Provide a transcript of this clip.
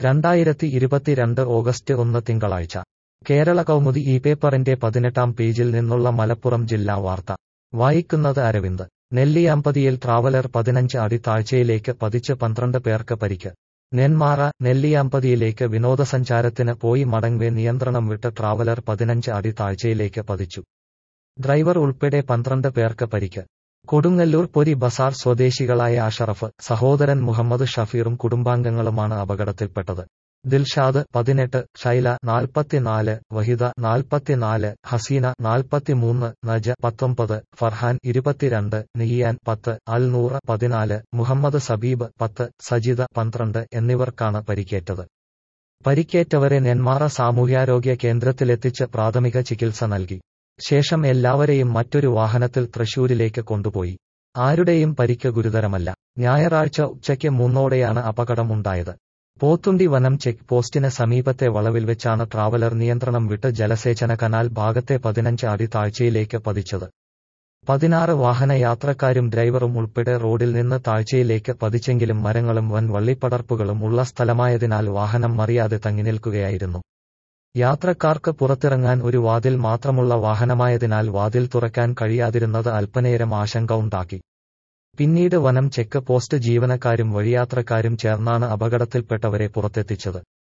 2022 August 1 തിങ്കളാഴ്ച കേരള കൗമുദി ഈ പേപ്പറിന്റെ 18-ാം പേജിൽ നിന്നുള്ള മലപ്പുറം ജില്ലാ വാർത്ത വായിക്കുന്നത് അരവിന്ദ്. നെല്ലിയാമ്പതിയിൽ ട്രാവലർ 15 അടി താഴ്ചയിലേക്ക് പതിച്ച് 12 പേർക്ക് പരിക്ക്. നെന്മാറ. നെല്ലിയാമ്പതിയിലേക്ക് വിനോദസഞ്ചാരത്തിന് പോയി മടങ്ങവെ നിയന്ത്രണം വിട്ട് ട്രാവലർ 15 അടി താഴ്ചയിലേക്ക് പതിച്ചു. ഡ്രൈവർ ഉൾപ്പെടെ 12 പേർക്ക് പരിക്ക്. കൊടുങ്ങല്ലൂർ പൊരി ബസാർ സ്വദേശികളായ അഷറഫ്, സഹോദരൻ മുഹമ്മദ് ഷഫീറും കുടുംബാംഗങ്ങളുമാണ് അപകടത്തിൽപ്പെട്ടത്. ദിൽഷാദ് 18, ഷൈല 44, വഹിദ 44, ഹസീന 43, നജ 19, ഫർഹാൻ 22, നിഹിയാൻ 10, അൽ നൂർ 14, മുഹമ്മദ് സബീബ് 10, സജിദ 12 എന്നിവർക്കാണ് പരിക്കേറ്റത്. പരിക്കേറ്റവരെ നെന്മാറ സാമൂഹ്യാരോഗ്യ കേന്ദ്രത്തിലെത്തിച്ച് പ്രാഥമിക ചികിത്സ നൽകി. ശേഷം എല്ലാവരെയും മറ്റൊരു വാഹനത്തിൽ തൃശൂരിലേക്ക് കൊണ്ടുപോയി. ആരുടെയും പരിക്ക് ഗുരുതരമല്ല. ഞായറാഴ്ച ഉച്ചയ്ക്ക് 3-ഓടെയാണ് അപകടം ഉണ്ടായത്. പോത്തുണ്ടി വനം ചെക്ക് പോസ്റ്റിന് സമീപത്തെ വളവിൽ വെച്ചാണ് ട്രാവലർ നിയന്ത്രണം വിട്ട് ജലസേചന കനാൽ ഭാഗത്തെ 15 അടി താഴ്ചയിലേക്ക് പതിച്ചത്. 16 വാഹനയാത്രക്കാരും ഡ്രൈവറും ഉൾപ്പെടെ റോഡിൽ നിന്ന് താഴ്ചയിലേക്ക് പതിച്ചെങ്കിലും മരങ്ങളും വൻ വള്ളിപ്പടർപ്പുകളും ഉള്ള സ്ഥലമായതിനാൽ വാഹനം മറിയാതെ തങ്ങിനിൽക്കുകയായിരുന്നു. യാത്രക്കാർക്ക് പുറത്തിറങ്ങാൻ ഒരു വാതിൽ മാത്രമുള്ള വാഹനമായതിനാൽ വാതിൽ തുറക്കാൻ കഴിയാതിരുന്നത് അല്പനേരം ആശങ്ക ഉണ്ടാക്കി. പിന്നീട് വനം ചെക്ക് പോസ്റ്റ് ജീവനക്കാരും വഴിയാത്രക്കാരും ചേർന്നാണ് അപകടത്തിൽപ്പെട്ടവരെ പുറത്തെത്തിച്ചത്.